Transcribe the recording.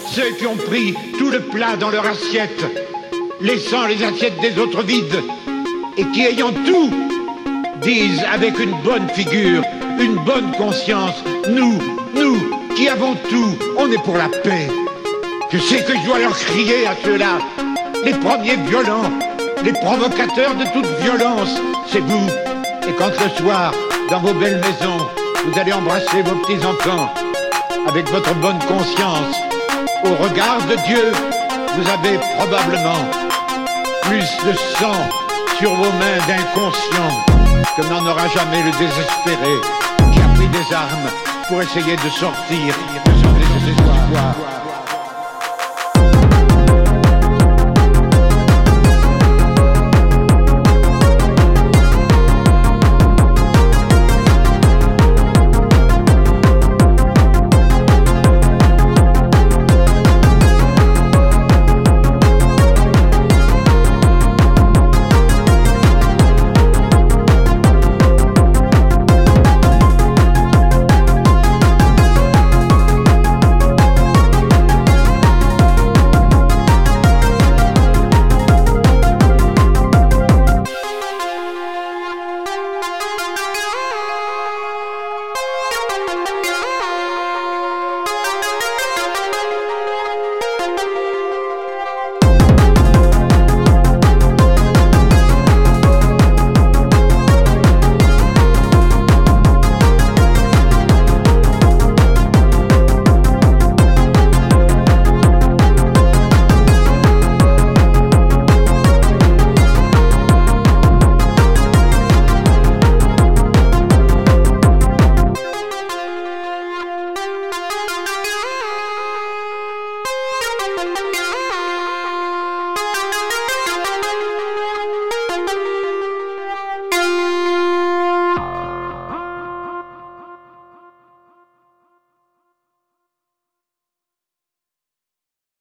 ceux qui ont pris tout le plat dans leur assiette, laissant les assiettes des autres vides, et qui, ayant tout, disent avec une bonne figure, une bonne conscience, nous, qui avons tout, on est pour la paix. Je sais que je dois leur crier à ceux-là, les premiers violents, les provocateurs de toute violence, c'est vous. Et quand le soir, dans vos belles maisons, vous allez embrasser vos petits-enfants, avec votre bonne conscience, au regard de Dieu, vous avez probablement plus de sang sur vos mains d'inconscients que n'en aura jamais le désespéré qui a pris des armes pour essayer de sortir de son désespoir.